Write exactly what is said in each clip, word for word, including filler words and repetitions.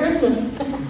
Christmas.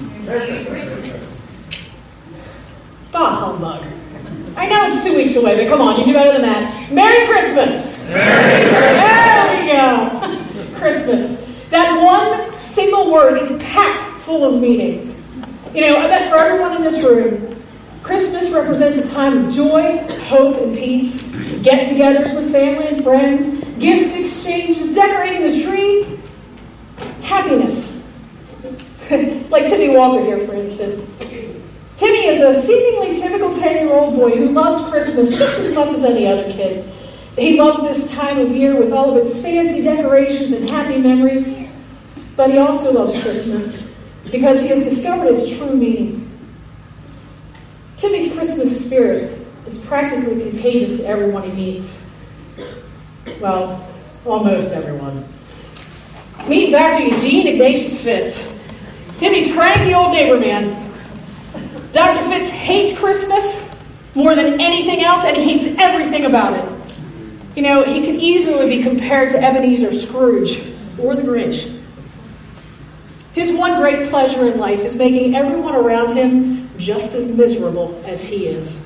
Bah, humbug. I know it's two weeks away, but come on, you do better than that. Merry Christmas! Merry Christmas! There we go. Christmas. That one single word is packed full of meaning. You know, I bet for everyone in this room, Christmas represents a time of joy, hope, and peace. Get-togethers with family and friends, gift exchanges, decorating the tree, happiness. Like Timmy Walker here, for instance. Timmy is a seemingly typical ten-year-old boy who loves Christmas just as much as any other kid. He loves this time of year with all of its fancy decorations and happy memories. But he also loves Christmas because he has discovered its true meaning. Timmy's Christmas spirit is practically contagious to everyone he meets. Well, almost everyone. Meet Doctor Eugene Ignatius Fitz. Timmy's cranky old neighbor man. Doctor Fitz hates Christmas more than anything else, and he hates everything about it. You know, he could easily be compared to Ebenezer Scrooge or the Grinch. His one great pleasure in life is making everyone around him just as miserable as he is.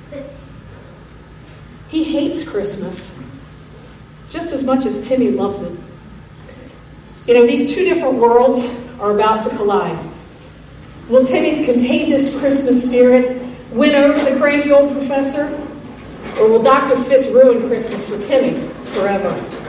He hates Christmas just as much as Timmy loves it. You know, these two different worlds are about to collide. Will Timmy's contagious Christmas spirit win over the cranky old professor? Or will Doctor Fitz ruin Christmas for Timmy forever?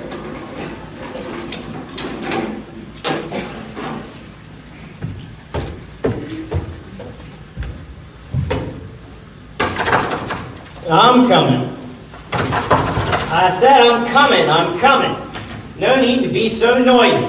I'm coming. I said I'm coming, I'm coming. No need to be so noisy.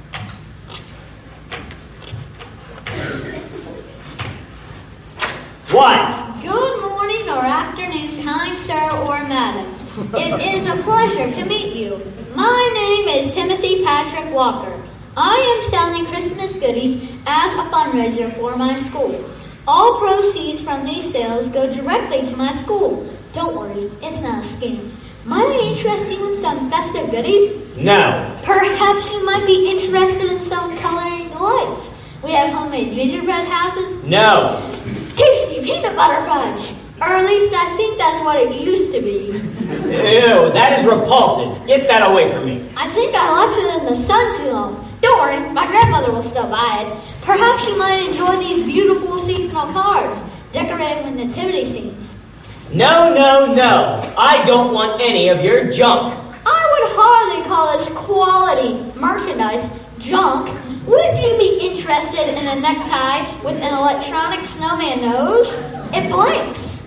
What? Good morning or afternoon, kind sir or madam. It is a pleasure to meet you. My name is Timothy Patrick Walker. I am selling Christmas goodies as a fundraiser for my school. All proceeds from these sales go directly to my school. Don't worry, it's not a scam. Might I interest you in some festive goodies? No. Perhaps you might be interested in some coloring lights. We have homemade gingerbread houses. No. Tasty peanut butter fudge. Or at least I think that's what it used to be. Ew, that is repulsive. Get that away from me. I think I left it in the sun too long. Don't worry, my grandmother will still buy it. Perhaps you might enjoy these beautiful seasonal cards decorated with nativity scenes. No, no, no. I don't want any of your junk. I would hardly call this quality merchandise junk. Would you be interested in a necktie with an electronic snowman nose? It blinks.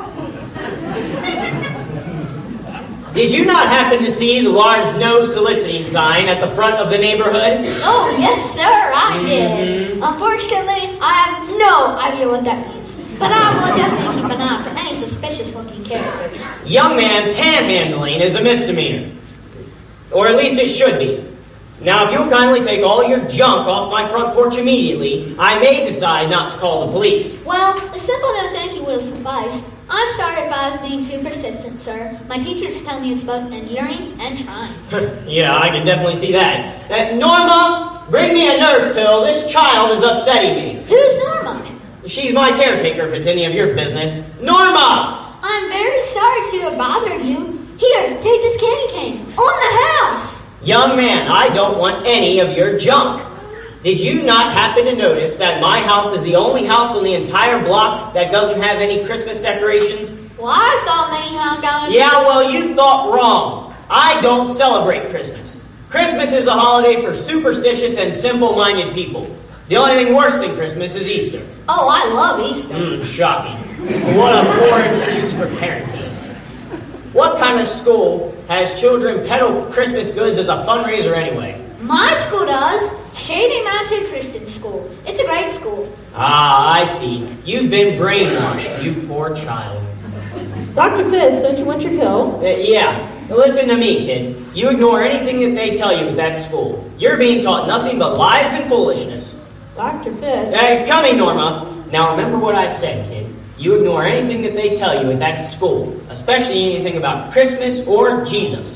Did you not happen to see the large no soliciting sign at the front of the neighborhood? Oh, yes, sir, I Mm-hmm. did. Unfortunately, I have no idea what that means. But I will definitely keep an eye for any suspicious-looking characters. Young man, panhandling is a misdemeanor. Or at least it should be. Now, if you'll kindly take all your junk off my front porch immediately, I may decide not to call the police. Well, a simple no thank you will suffice. I'm sorry if I was being too persistent, sir. My teachers tell me it's both endearing and trying. Yeah, I can definitely see that. Uh, Norma, bring me a nerve pill. This child is upsetting me. Who's Norma? She's my caretaker, if it's any of your business. Norma! I'm very sorry to have bothered you. Here, take this candy cane. On the house! Young man, I don't want any of your junk. Did you not happen to notice that my house is the only house on the entire block that doesn't have any Christmas decorations? Well, I thought Maine hung out. Yeah, well, you thought wrong. I don't celebrate Christmas. Christmas is a holiday for superstitious and simple-minded people. The only thing worse than Christmas is Easter. Oh, I love Easter. Mmm, shocking. What a poor excuse for parents. What kind of school has children peddle Christmas goods as a fundraiser anyway? My school does. Shady Mountain Christian School. It's a great school. Ah, I see. You've been brainwashed, you poor child. Doctor Fitz, don't you want your pill? Uh, yeah. Listen to me, kid. You ignore anything that they tell you at that school. You're being taught nothing but lies and foolishness. Doctor Fitz. Uh, coming, Norma. Now remember what I said, kid. You ignore anything that they tell you at that school, especially anything about Christmas or Jesus.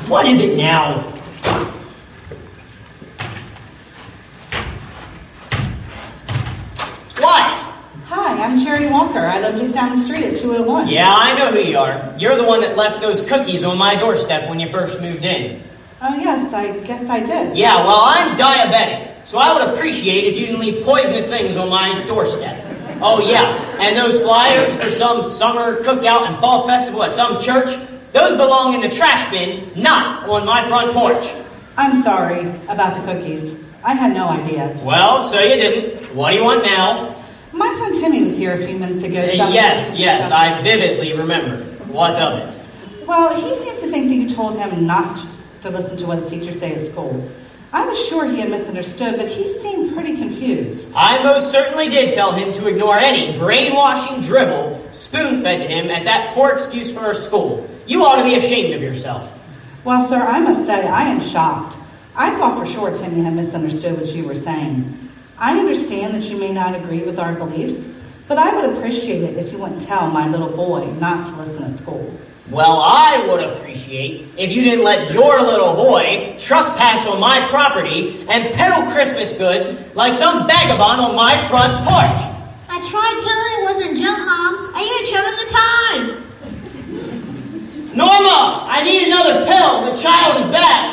What is it now? What? Hi, I'm Sherry Walker. I live just down the street at two oh one. Yeah, I know who you are. You're the one that left those cookies on my doorstep when you first moved in. Oh, yes, I guess I did. Yeah, well, I'm diabetic, so I would appreciate if you didn't leave poisonous things on my doorstep. Oh, yeah, and those flyers for some summer cookout and fall festival at some church, those belong in the trash bin, not on my front porch. I'm sorry about the cookies. I had no idea. Well, so you didn't. What do you want now? My son Timmy was here a few minutes ago. Uh, yes, yes, I vividly remember. What of it? Well, he seems to think that you told him not to listen to what the teachers say at school. I was sure he had misunderstood, but he seemed pretty confused. I most certainly did tell him to ignore any brainwashing drivel spoon-fed to him at that poor excuse for our school. You ought to be ashamed of yourself. Well, sir, I must say I am shocked. I thought for sure Timmy had misunderstood what you were saying. I understand that you may not agree with our beliefs, but I would appreciate it if you wouldn't tell my little boy not to listen at school. Well, I would appreciate if you didn't let your little boy trespass on my property and peddle Christmas goods like some vagabond on my front porch. I tried telling him it wasn't junk, Mom. I even showed him the time. Norma, I need another pill. The child is back.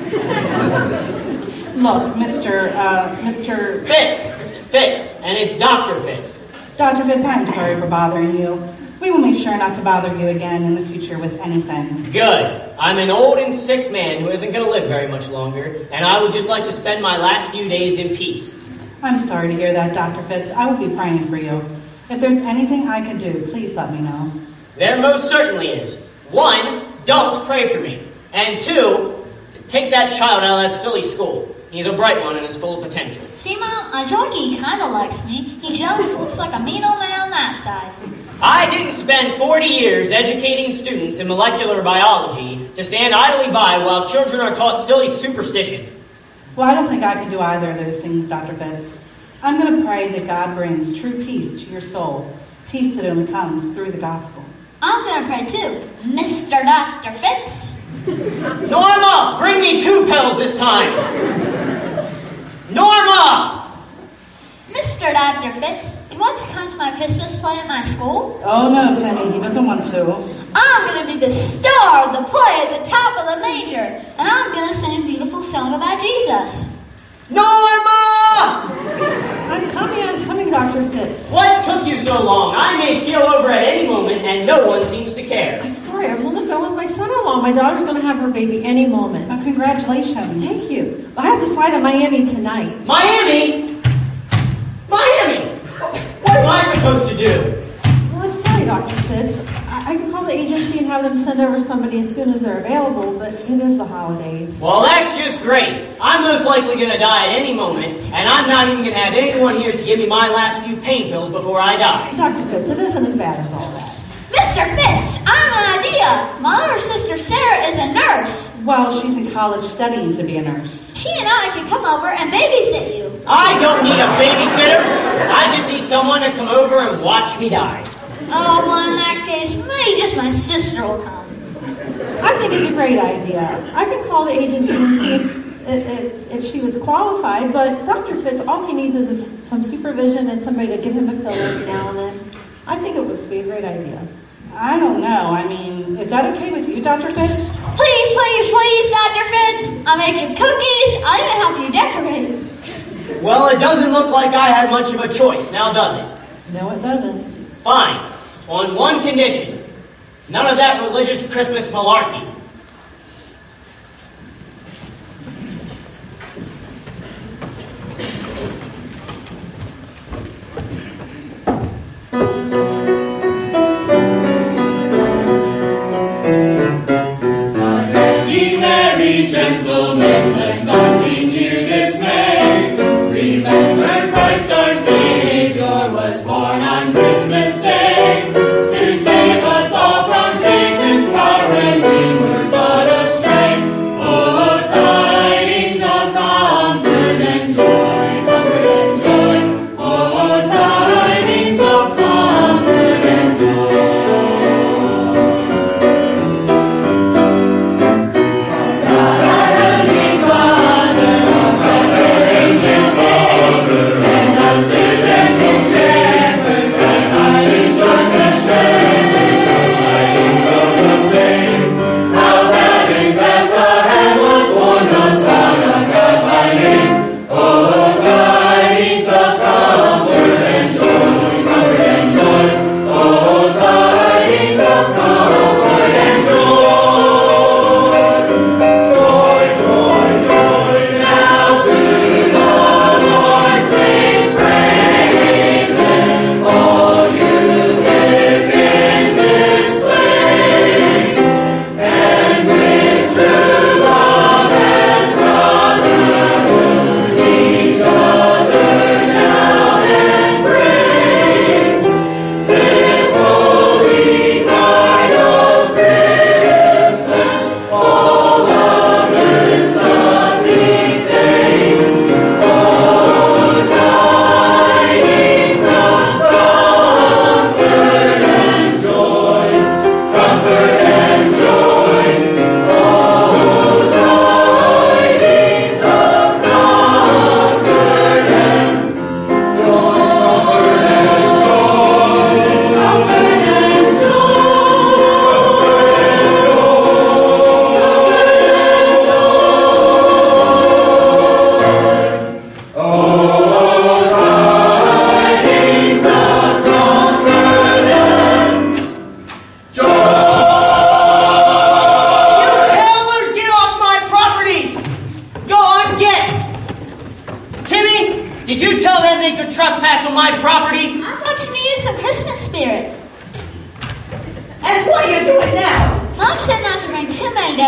Look, Mister, uh, Mister Fitz. Fitz. And it's Doctor Fitz. Doctor Fitz, I'm sorry for bothering you. We will make sure not to bother you again in the future with anything. Good. I'm an old and sick man who isn't going to live very much longer, and I would just like to spend my last few days in peace. I'm sorry to hear that, Doctor Fitz. I will be praying for you. If there's anything I can do, please let me know. There most certainly is. One, don't pray for me. And two, take that child out of that silly school. He's a bright one and is full of potential. See, Mom, I told you he kind of likes me. He just looks like a mean old man on that side. I didn't spend forty years educating students in molecular biology to stand idly by while children are taught silly superstition. Well, I don't think I can do either of those things, Doctor Fitz. I'm going to pray that God brings true peace to your soul, peace that only comes through the gospel. I'm going to pray too, Mister Doctor Fitz. Norma, bring me two pills this time. Norma! Mister Doctor Fitz, do you want to come to my Christmas play at my school? Oh, no, Timmy, he doesn't want to. I'm going to be the star of the play at the top of the major, and I'm going to sing a beautiful song about Jesus. Norma! I'm coming, I'm coming, Doctor Fitz. What took you so long? I may keel over at any moment, and no one seems to care. I'm sorry, I was on the phone with my son-in-law. My daughter's going to have her baby any moment. Oh, congratulations. Thank you. I have to fly to Miami tonight. Miami? Miami! What am I supposed to do? Well, I'm sorry, Doctor Fitz. I, I can call the agency and have them send over somebody as soon as they're available, but it is the holidays. Well, that's just great. I'm most likely going to die at any moment, and I'm not even going to have anyone here to give me my last few pain pills before I die. Doctor Fitz, it isn't as bad as all that. Mister Fitz, I have an idea. My older sister Sarah is a nurse. Well, she's in college studying to be a nurse. She and I can come over and babysit you. I don't need a babysitter. I just need someone to come over and watch me die. Oh, well, in that case, maybe just my sister will come. I think it's a great idea. I can call the agency and see if, if, if she was qualified, but Doctor Fitz, all he needs is a, some supervision and somebody to give him a pill every now and then. I think it would be a great idea. I don't know. I mean, is that okay with you, Doctor Fitz? Please, please, please, Doctor Fitz. I'll make you cookies. I'll even help you decorate. Well, it doesn't look like I had much of a choice, now does it? No, it doesn't. Fine. On one condition. None of that religious Christmas malarkey. Gentlemen, let nothing you dismay. Remember Christ our Savior was born on Christmas Day to save us all from Satan's power, and we will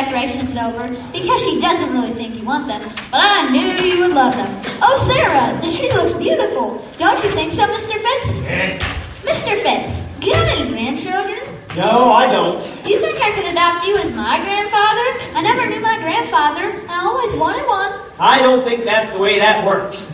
decorations over because she doesn't really think you want them, but I knew you would love them. Oh, Sarah, the tree looks beautiful. Don't you think so, Mister Fitz? Mister Fitz, do you have any grandchildren? No, I don't. Do you think I could adopt you as my grandfather? I never knew my grandfather, and I always wanted one. I don't think that's the way that works.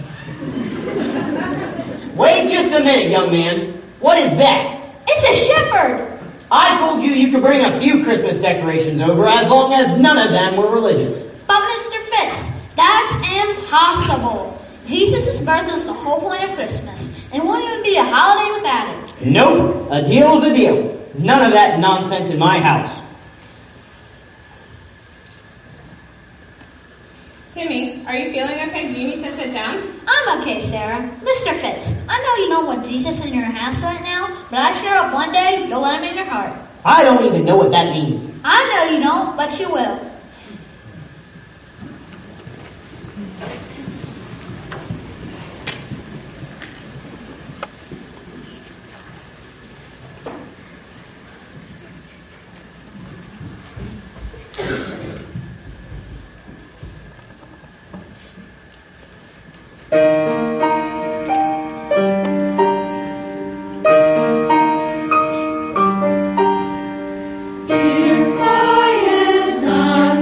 Wait just a minute, young man. What is that? It's a shepherd. I told you you could bring a few Christmas decorations over as long as none of them were religious. But Mister Fitz, that's impossible. Jesus' birth is the whole point of Christmas. It won't even be a holiday without it. Nope. A deal's a deal. None of that nonsense in my house. Timmy, are you feeling okay? Do you need to sit down? I'm okay, Sarah. Mister Fitz, I know you don't want Jesus in your house right now, but I sure hope one day you'll let him in your heart. I don't even know what that means. I know you don't, but you will. Keep quiet, not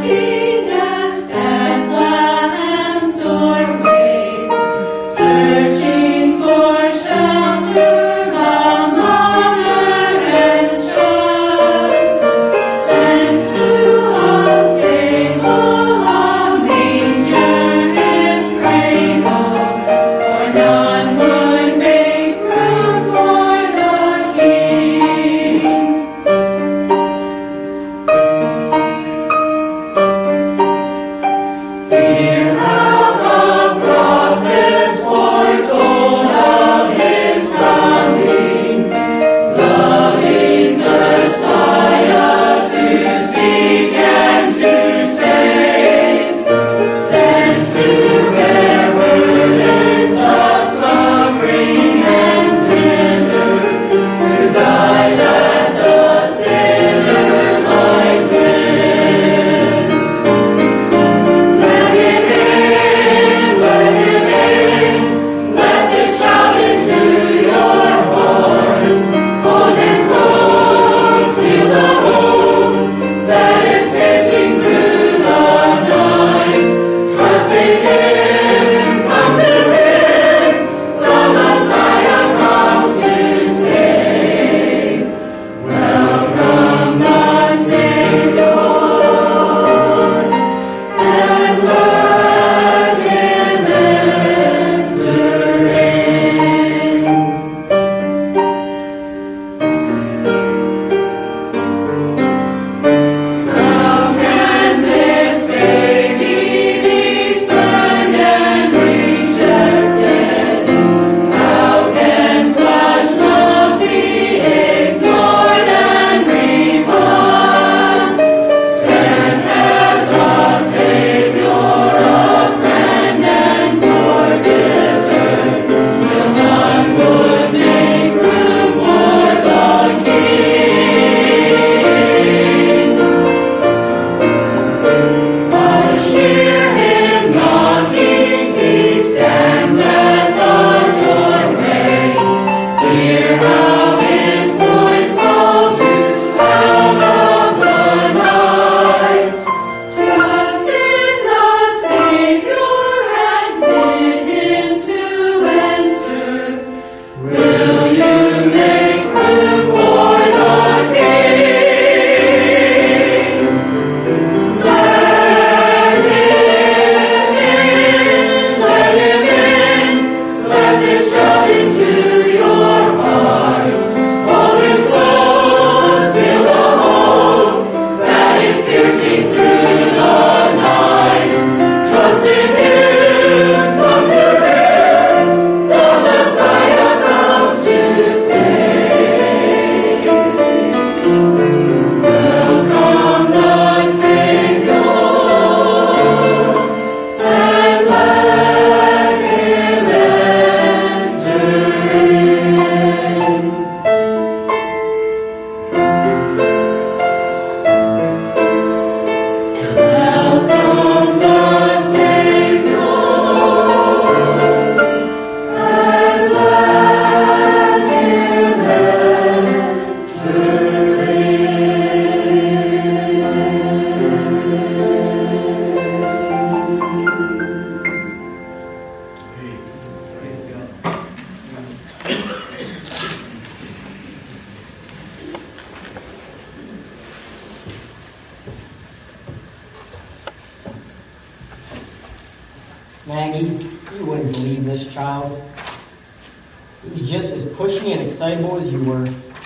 Maggie, you wouldn't believe this child. He's just as pushy and excitable as you were.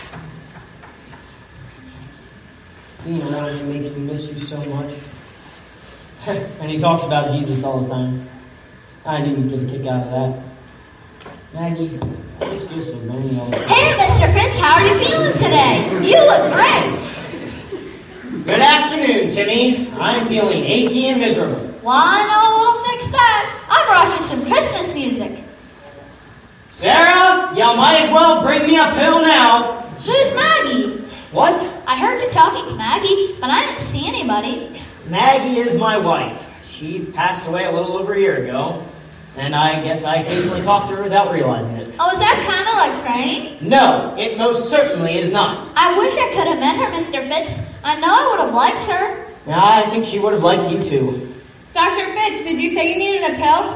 Being around him makes me miss you so much. And he talks about Jesus all the time. I knew you'd get a kick out of that. Maggie, this feels so lonely all the time. Hey, Mister Fritz, how are you feeling today? You look great. Good afternoon, Timmy. I'm feeling achy and miserable. Well, I know what'll fix that. I brought you some Christmas music. Sarah, you might as well bring me a pill now. Who's Maggie? What? I heard you talking to Maggie, but I didn't see anybody. Maggie is my wife. She passed away a little over a year ago, and I guess I occasionally talk to her without realizing it. Oh, is that kind of like praying? No, it most certainly is not. I wish I could have met her, Mister Fitz. I know I would have liked her. Yeah, I think she would have liked you too. Doctor Fitz, did you say you needed a pill?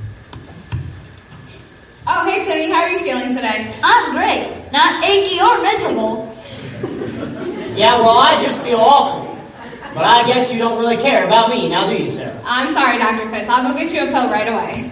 Oh, hey, Timmy, how are you feeling today? I'm great. Not achy or miserable. Yeah, well, I just feel awful. But I guess you don't really care about me, now do you, Sarah? I'm sorry, Doctor Fitz. I'll go get you a pill right away.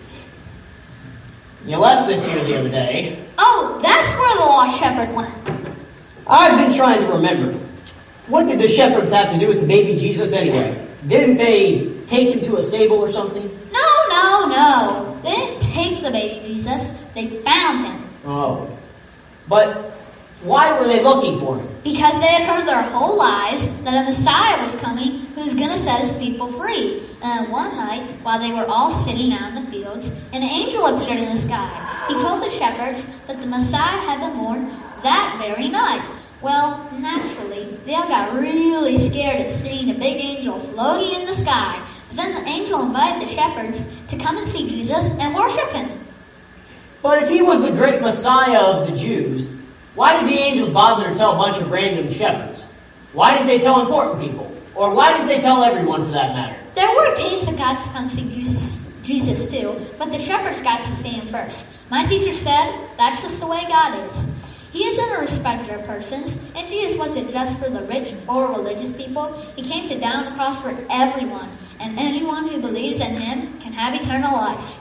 You left this here the other day. Oh, that's where the lost shepherd went. I've been trying to remember. What did the shepherds have to do with the baby Jesus anyway? Didn't they take him to a stable or something? No, no, no. They didn't take the baby Jesus. They found him. Oh. But why were they looking for him? Because they had heard their whole lives that a Messiah was coming who was going to set his people free. And one night, while they were all sitting out in the fields, an angel appeared in the sky. He told the shepherds that the Messiah had been born that very night. Well, naturally, they all got really scared at seeing a big angel floating in the sky. But then the angel invited the shepherds to come and see Jesus and worship him. But if he was the great Messiah of the Jews, why did the angels bother to tell a bunch of random shepherds? Why did they tell important people? Or why did they tell everyone for that matter? There were kings that got to come see Jesus, Jesus too, but the shepherds got to see him first. My teacher said that's just the way God is. He isn't a respecter of persons, and Jesus wasn't just for the rich or religious people. He came to die on the cross for everyone, and anyone who believes in him can have eternal life.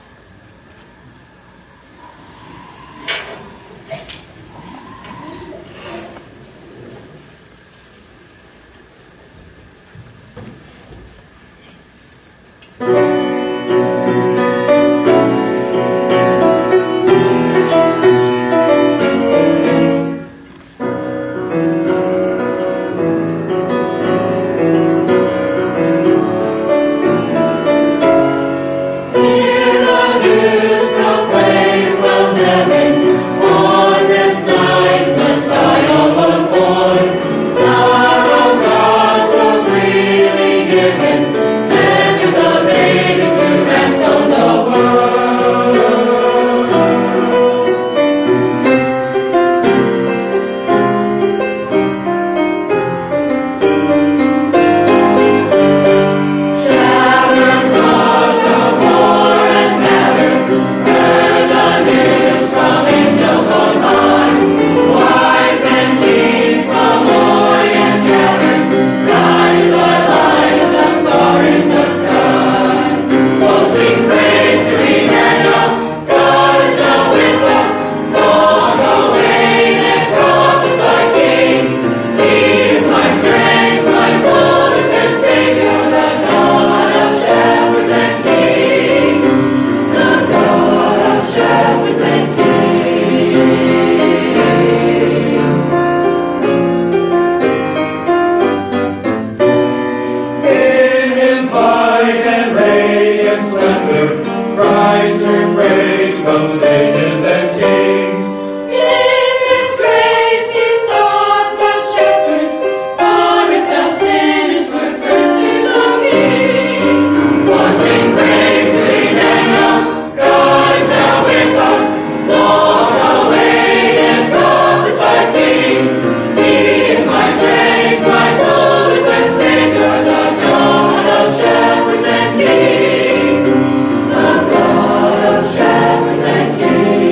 Shepherds and kings.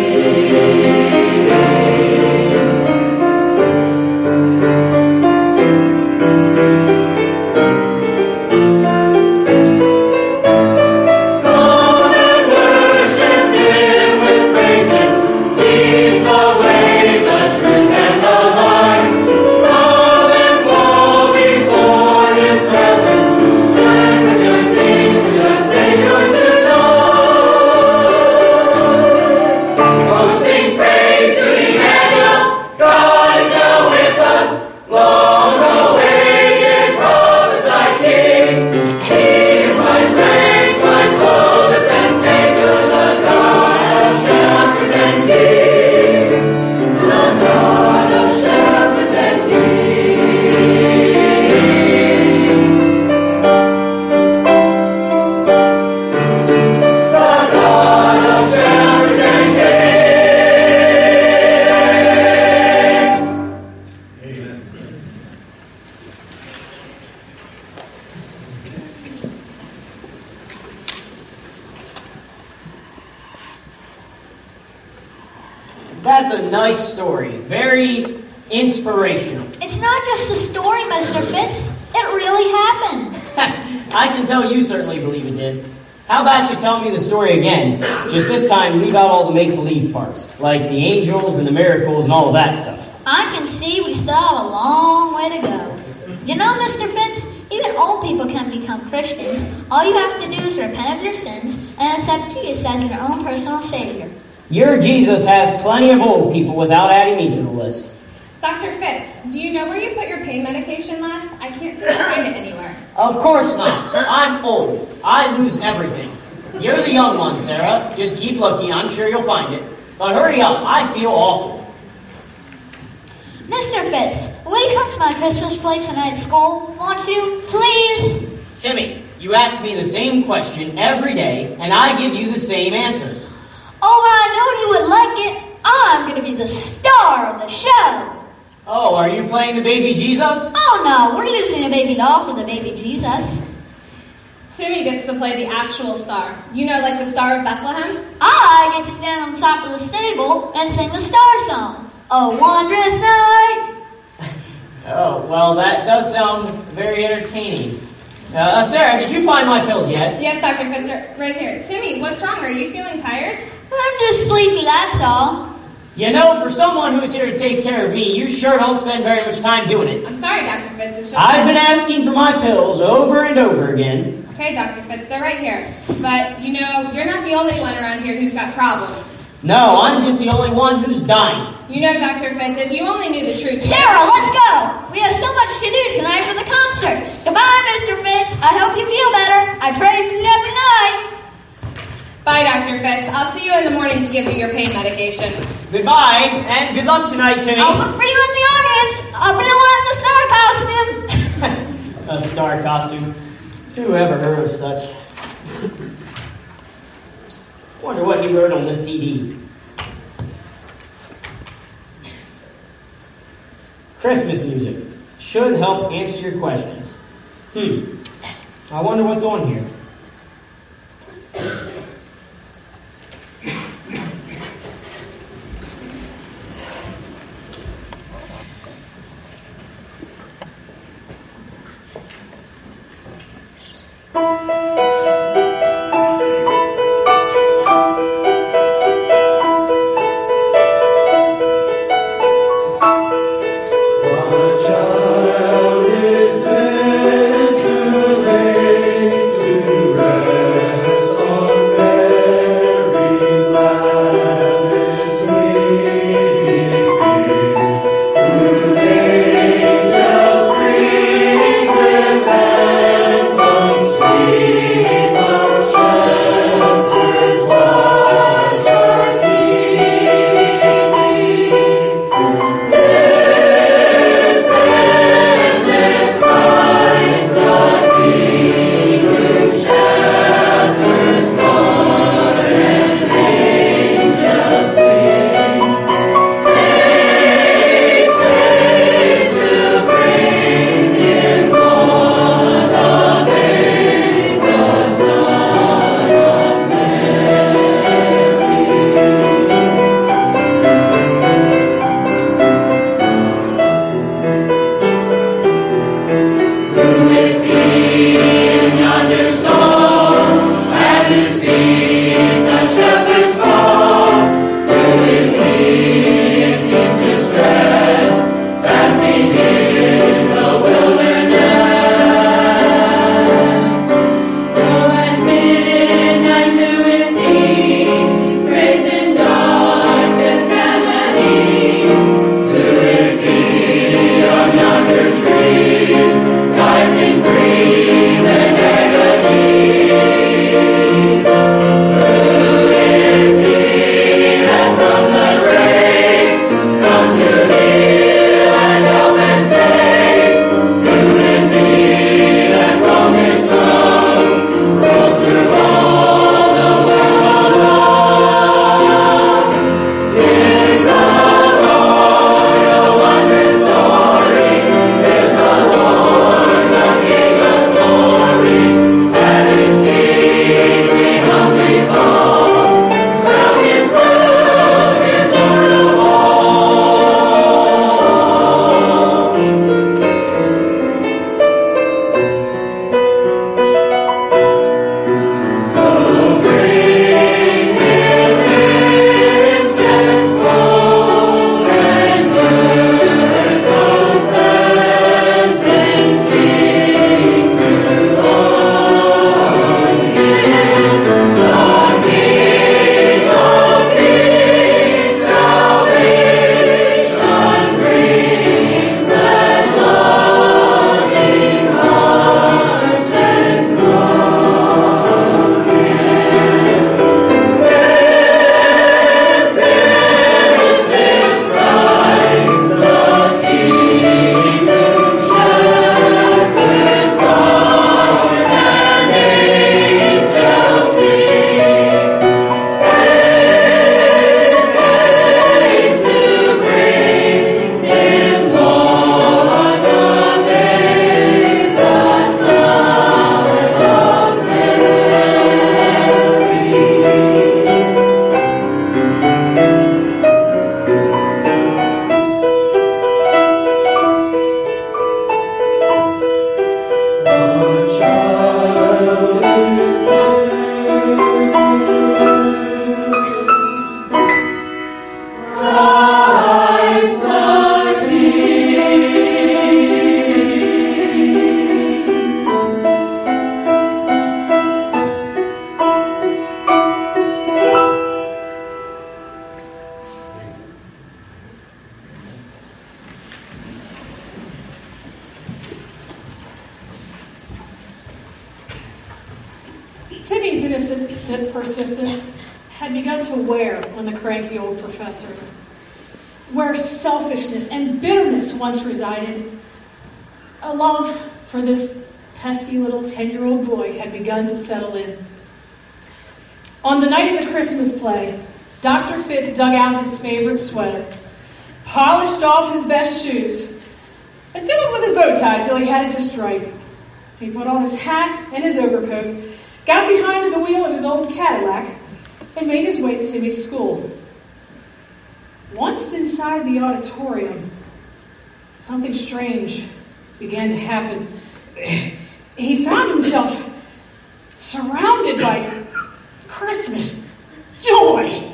That's a nice story. Very inspirational. It's not just a story, Mister Fitz. It really happened. I can tell you certainly believe it did. How about you tell me the story again? Just this time, leave out all the make-believe parts, like the angels and the miracles and all of that stuff. I can see we still have a long way to go. You know, Mister Fitz, even old people can become Christians. All you have to do is repent of your sins and accept Jesus as your own personal Savior. Your Jesus has plenty of old people without adding me to the list. Doctor Fitz, do you know where you put your pain medication last? I can't seem to find it anywhere. Of course not. I'm old. I lose everything. You're the young one, Sarah. Just keep looking. I'm sure you'll find it. But hurry up. I feel awful. Mister Fitz, will you come to my Christmas play tonight at school? Won't you? Please? Timmy, you ask me the same question every day, and I give you the same answer. Oh, but I know you would like it. I'm going to be the star of the show. Oh, are you playing the baby Jesus? Oh, no, we're using a baby doll for the baby Jesus. Timmy gets to play the actual star. You know, like the Star of Bethlehem? I get to stand on top of the stable and sing the star song. A wondrous night. Oh, well, that does sound very entertaining. Uh, Sarah, did you find my pills yet? Yes, Doctor Fitz, right here. Timmy, what's wrong? Are you feeling tired? I'm just sleepy, that's all. You know, for someone who's here to take care of me, you sure don't spend very much time doing it. I'm sorry, Doctor Fitz. It's just I've that- been asking for my pills over and over again. Okay, Doctor Fitz, they're right here. But, you know, you're not the only one around here who's got problems. No, I'm just the only one who's dying. You know, Doctor Fitz, if you only knew the truth... Sarah, let's go. We have so much to do tonight for the concert. Goodbye, Mister Fitz. I hope you feel better. I pray for you every night. Bye, Doctor Fitz. I'll see you in the morning to give you your pain medication. Goodbye, and good luck tonight, Timmy. I'll look for you in the audience. I'll be the one in the star costume. A star costume. Who ever heard of such? Wonder what you heard on this C D. Christmas music should help answer your questions. Hmm. I wonder what's on here. What child is this who laid to Timmy's innocent persistence had begun to wear on the cranky old professor. Where selfishness and bitterness once resided, a love for this pesky little ten-year-old boy had begun to settle in. On the night of the Christmas play, Doctor Fitz dug out his favorite sweater, polished off his best shoes, and fiddled with his bow tie till he had it just right. He put on his hat and his overcoat, got behind the wheel of his old Cadillac, and made his way to Timmy's school. Once inside the auditorium, something strange began to happen. He found himself surrounded by Christmas joy.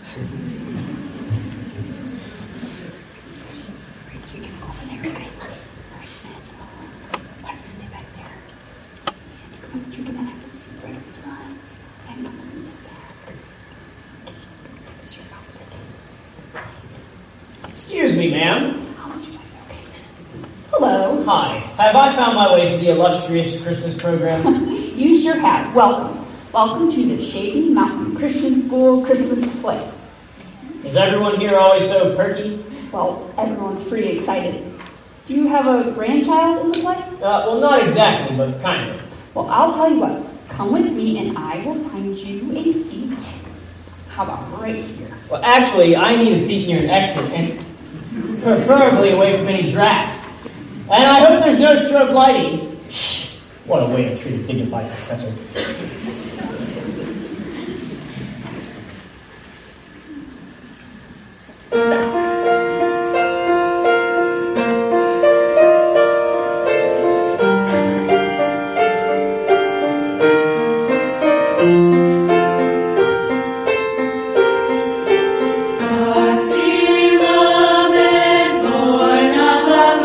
Excuse me, ma'am. Hello. Hi. Have I found my way to the illustrious Christmas program? You sure have. Welcome. Welcome to the Shady Mountain Christian School Christmas play. Is everyone here always so perky? Well, everyone's pretty excited. Do you have a grandchild in the play? Uh, well, not exactly, but kind of. Well, I'll tell you what. Come with me and I will find you a seat. How about right here? Well, actually, I need a seat near an exit, and preferably away from any drafts. And I hope there's no strobe lighting. Shh! What a way to treat a dignified professor.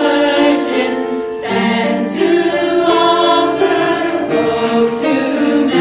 Sent to offer hope to men.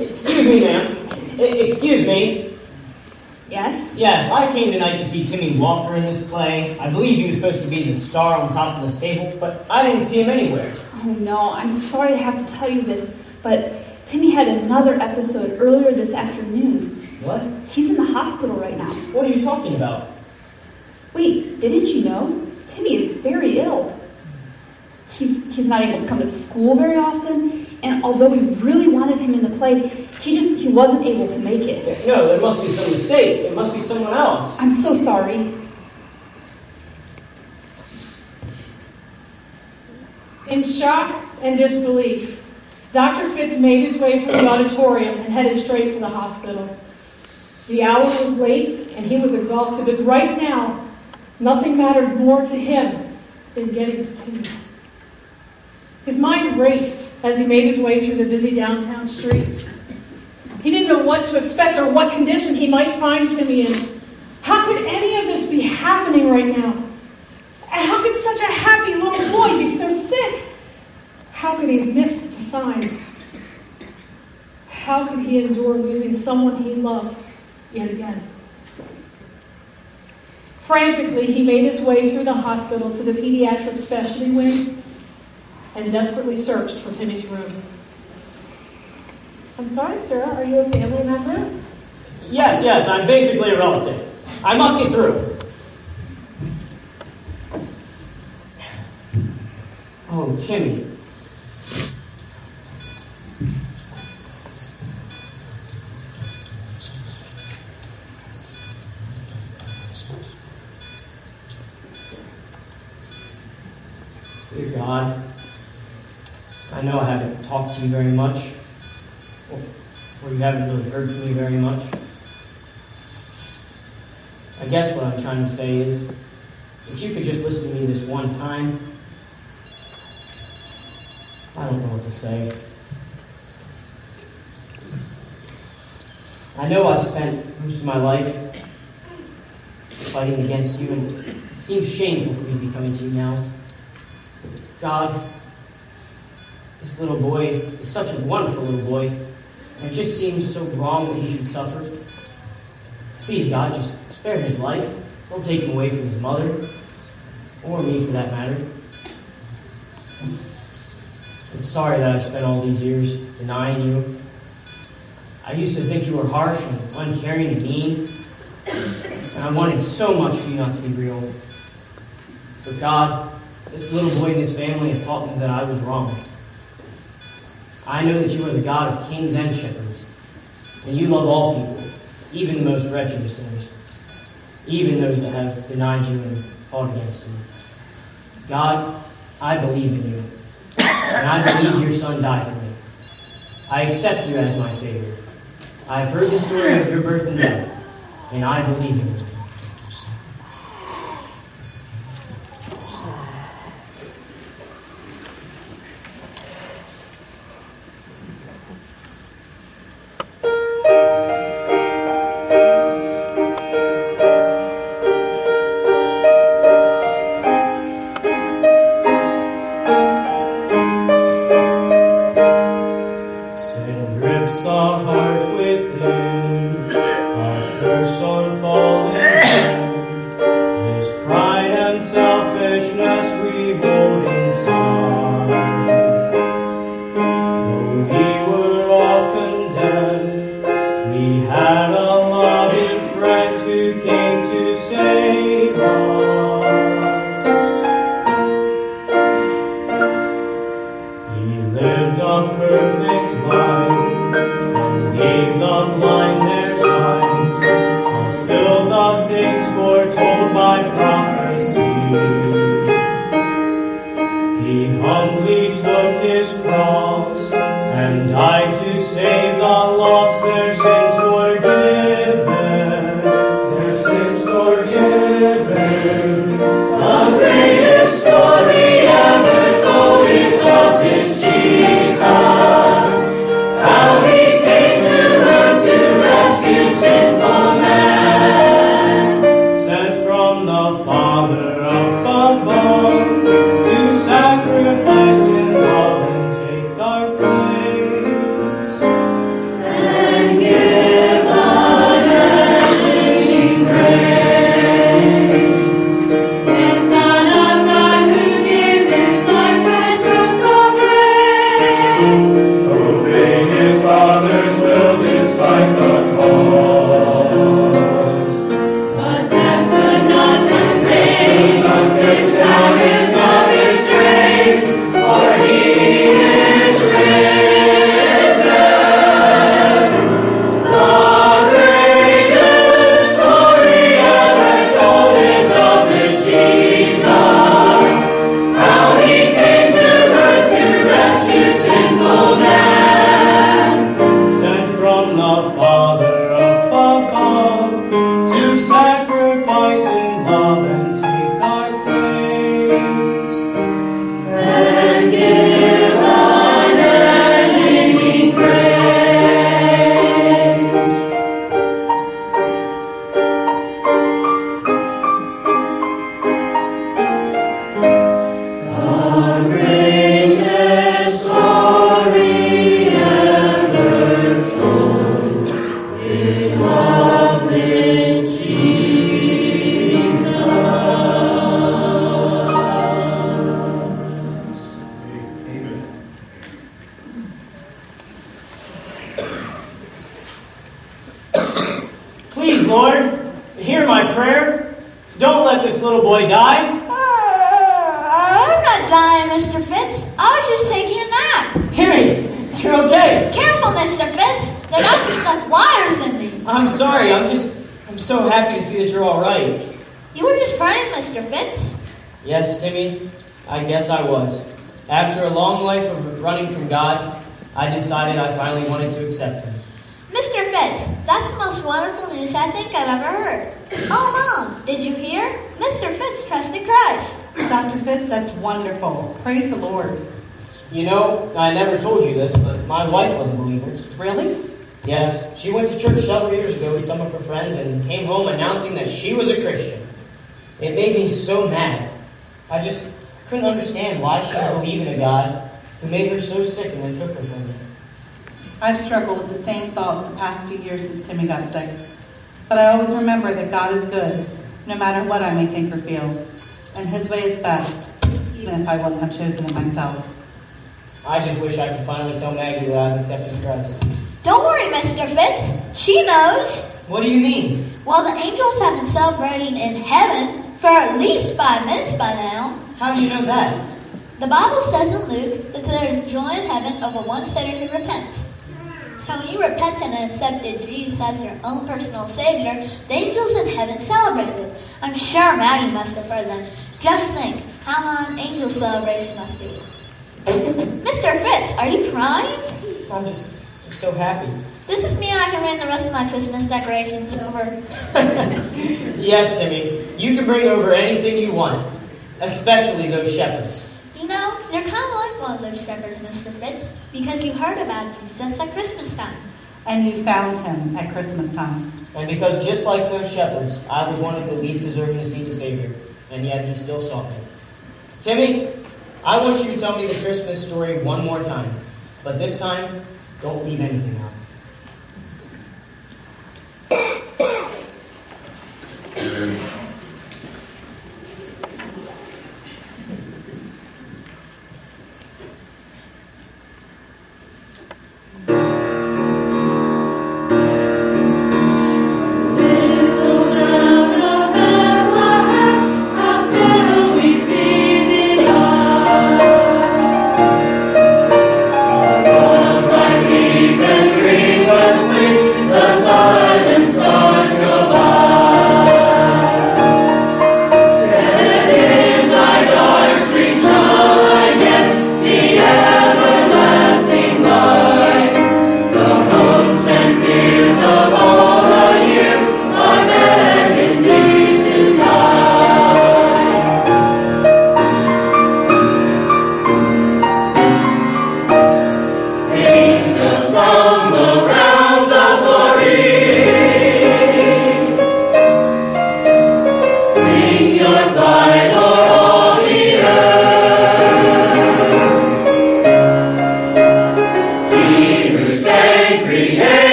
Excuse me, ma'am. E- Excuse me. Yes? Yes, I came tonight to see Timmy Walker in this play. I believe he was supposed to be the star on top of the stable, but I didn't see him anywhere. Oh no, I'm sorry to have to tell you this, but Timmy had another episode earlier this afternoon. What? He's in the hospital right now. What are you talking about? Wait, didn't you know? Timmy is very ill. He's, he's not able to come to school very often, and although we really wanted him in the play, he just he wasn't able to make it. No, there must be some mistake. It must be someone else. I'm so sorry. In shock and disbelief, Doctor Fitz made his way from the auditorium and headed straight for the hospital. The hour was late, and he was exhausted, but right now, nothing mattered more to him than getting to Timmy. His mind raced as he made his way through the busy downtown streets. He didn't know what to expect or what condition he might find Timmy in. How could any of this be happening right now? How could such a happy little boy be so sick? How could he have missed the signs? How could he endure losing someone he loved yet again? Frantically, he made his way through the hospital to the pediatric specialty wing and desperately searched for Timmy's room. I'm sorry, sir, are you a family member? Yes, yes, I'm basically a relative. I must get through. Oh, Timmy. Dear God, I know I haven't talked to you very much, or, or you haven't really heard from me very much. I guess what I'm trying to say is, if you could just listen to me this one time, I don't know what to say. I know I've spent most of my life fighting against you, and it seems shameful for me to be coming to you now. God, this little boy is such a wonderful little boy, and it just seems so wrong that he should suffer. Please, God, just spare his life. Don't take him away from his mother, or me for that matter. I'm sorry that I spent all these years denying you. I used to think you were harsh and uncaring and mean, and I wanted so much for you not to be real. But God, this little boy and his family have taught me that I was wrong. I know that you are the God of kings and shepherds, and you love all people, even the most wretched of sinners, even those that have denied you and fought against you. God, I believe in you, and I believe your Son died for me. I accept you as my Savior. I have heard the story of your birth and death, and I believe in you. Sacrifice in love and take our place. Lord, hear my prayer. Don't let this little boy die. I'm not dying, Mister Fitz. I was just taking a nap. Timmy, you're okay. Careful, Mister Fitz. The doctor stuck wires in me. I'm sorry. I'm just, I'm so happy to see that you're all right. You were just praying, Mister Fitz. Yes, Timmy, I guess I was. After a long life of running from God, I decided I finally wanted to accept Him. Mister Fitz, that's the most wonderful news I think I've ever heard. Oh, Mom, did you hear? Mister Fitz trusted Christ. Doctor Fitz, that's wonderful. Praise the Lord. You know, I never told you this, but my wife was a believer. Really? Yes, she went to church several years ago with some of her friends and came home announcing that she was a Christian. It made me so mad. I just couldn't understand why she didn't believe in a God who made her so sick and then took her from me. I've struggled with the same thoughts the past few years since Timmy got sick. But I always remember that God is good, no matter what I may think or feel. And His way is best, even if I wouldn't have chosen it myself. I just wish I could finally tell Maggie that I've accepted Christ. Don't worry, Mister Fitz. She knows. What do you mean? Well, the angels have been celebrating in heaven for at least five minutes by now. How do you know that? The Bible says in Luke that there is joy in heaven over one sinner who repents. So when you repented and accepted Jesus as your own personal Savior, the angels in heaven celebrated. I'm sure Maggie must have heard them. Just think how long an angel celebration must be. Mister Fitz, are you crying? I'm just I'm so happy. Does this mean I can bring the rest of my Christmas decorations over? Yes, Timmy. You can bring over anything you want, especially those shepherds. You know, you're kind of like one of those shepherds, Mister Fitz, because you heard about Jesus at Christmas time. And you found Him at Christmas time. And because just like those shepherds, I was one of the least deserving to see the Savior, and yet He still sought me. Timmy, I want you to tell me the Christmas story one more time, but this time, don't leave anything out.